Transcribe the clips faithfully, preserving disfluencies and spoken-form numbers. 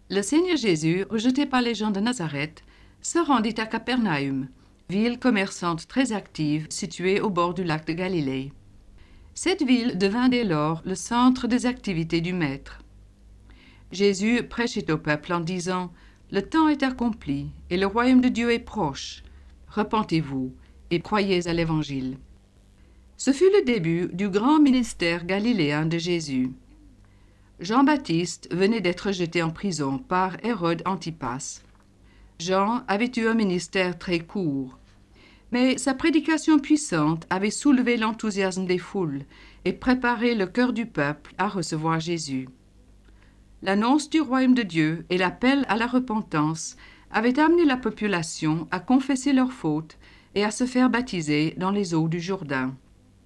Le Seigneur Jésus, rejeté par les gens de Nazareth, se rendit à Capernaum, ville commerçante très active située au bord du lac de Galilée. Cette ville devint dès lors le centre des activités du Maître. Jésus prêchait au peuple en disant « Le temps est accompli et le royaume de Dieu est proche. Repentez-vous et croyez à l'Évangile. » Ce fut le début du grand ministère galiléen de Jésus. Jean-Baptiste venait d'être jeté en prison par Hérode Antipas. Jean avait eu un ministère très court, mais sa prédication puissante avait soulevé l'enthousiasme des foules et préparé le cœur du peuple à recevoir Jésus. L'annonce du royaume de Dieu et l'appel à la repentance avaient amené la population à confesser leurs fautes et à se faire baptiser dans les eaux du Jourdain.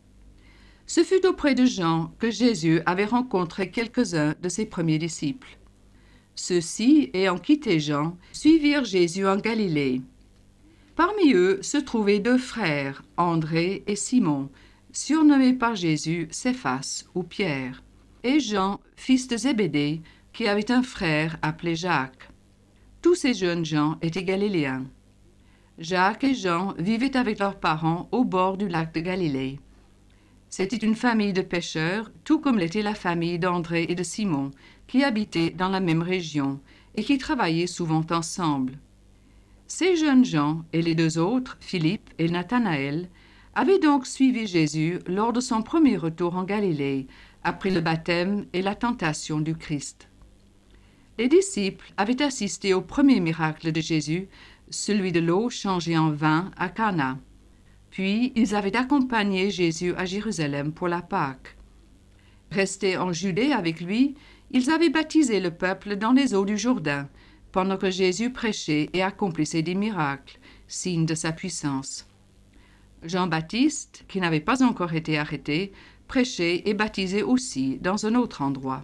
Ce fut auprès de Jean que Jésus avait rencontré quelques-uns de ses premiers disciples. Ceux-ci, ayant quitté Jean, suivirent Jésus en Galilée. Parmi eux se trouvaient deux frères, André et Simon, surnommés par Jésus Céphas ou Pierre, et Jean, fils de Zébédée, qui avait un frère appelé Jacques. Tous ces jeunes gens étaient galiléens. Jacques et Jean vivaient avec leurs parents au bord du lac de Galilée. C'était une famille de pêcheurs, tout comme l'était la famille d'André et de Simon, qui habitaient dans la même région et qui travaillaient souvent ensemble. Ces jeunes gens et les deux autres, Philippe et Nathanaël, avaient donc suivi Jésus lors de son premier retour en Galilée, après le baptême et la tentation du Christ. Les disciples avaient assisté au premier miracle de Jésus, celui de l'eau changée en vin à Cana. Puis ils avaient accompagné Jésus à Jérusalem pour la Pâque. Restés en Judée avec lui, ils avaient baptisé le peuple dans les eaux du Jourdain, pendant que Jésus prêchait et accomplissait des miracles, signe de sa puissance. Jean-Baptiste, qui n'avait pas encore été arrêté, prêchait et baptisait aussi dans un autre endroit.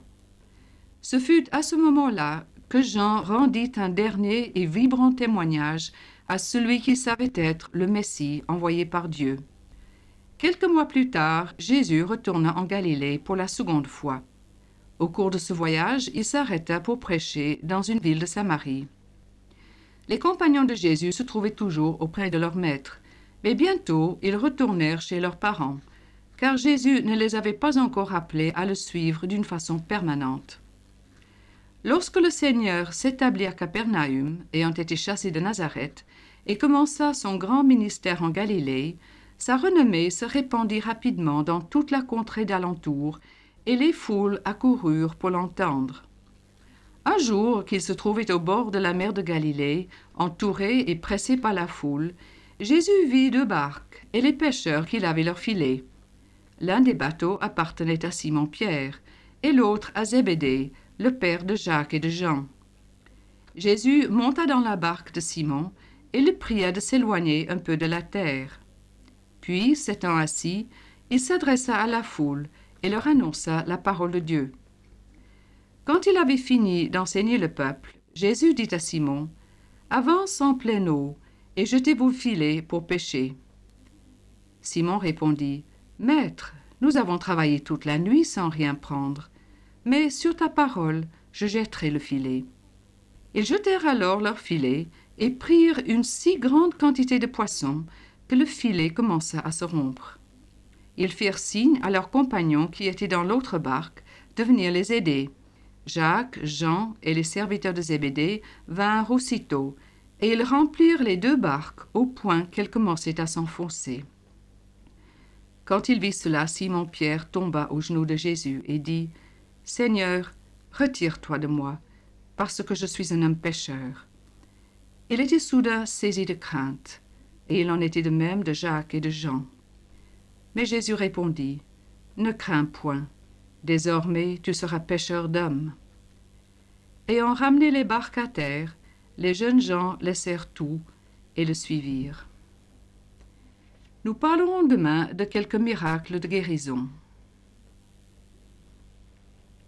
Ce fut à ce moment-là que Jean rendit un dernier et vibrant témoignage à celui qui savait être le Messie envoyé par Dieu. Quelques mois plus tard, Jésus retourna en Galilée pour la seconde fois. Au cours de ce voyage, il s'arrêta pour prêcher dans une ville de Samarie. Les compagnons de Jésus se trouvaient toujours auprès de leur maître, mais bientôt ils retournèrent chez leurs parents, car Jésus ne les avait pas encore appelés à le suivre d'une façon permanente. Lorsque le Seigneur s'établit à Capernaum, ayant été chassé de Nazareth, et commença son grand ministère en Galilée, sa renommée se répandit rapidement dans toute la contrée d'alentour, et les foules accoururent pour l'entendre. Un jour qu'il se trouvait au bord de la mer de Galilée, entouré et pressé par la foule, Jésus vit deux barques et les pêcheurs qui lavaient leurs filets. L'un des bateaux appartenait à Simon-Pierre, et l'autre à Zébédée, le père de Jacques et de Jean. Jésus monta dans la barque de Simon et le pria de s'éloigner un peu de la terre. Puis, s'étant assis, il s'adressa à la foule et leur annonça la parole de Dieu. Quand il avait fini d'enseigner le peuple, Jésus dit à Simon, « Avance en pleine eau et jetez vos filets pour pêcher. » Simon répondit, « Maître, nous avons travaillé toute la nuit sans rien prendre, mais sur ta parole, je jetterai le filet. » Ils jetèrent alors leur filet et prirent une si grande quantité de poissons que le filet commença à se rompre. Ils firent signe à leurs compagnons qui étaient dans l'autre barque de venir les aider. Jacques, Jean et les serviteurs de Zébédée vinrent aussitôt, et ils remplirent les deux barques au point qu'elles commençaient à s'enfoncer. Quand il vit cela, Simon-Pierre tomba aux genoux de Jésus et dit, « Seigneur, retire-toi de moi, parce que je suis un homme pécheur. » Il était soudain saisi de crainte, et il en était de même de Jacques et de Jean. Mais Jésus répondit, « Ne crains point, désormais tu seras pêcheur d'hommes. » Ayant ramené les barques à terre, les jeunes gens laissèrent tout et le suivirent. Nous parlerons demain de quelques miracles de guérison.